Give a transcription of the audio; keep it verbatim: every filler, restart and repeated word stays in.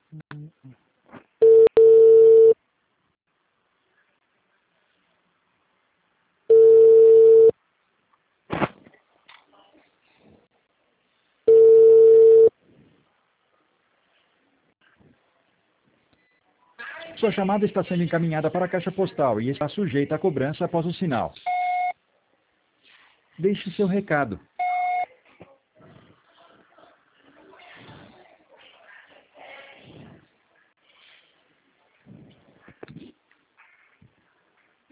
Sua chamada está sendo encaminhada para a caixa postal e está sujeita a cobrança após o sinal. Deixe seu recado.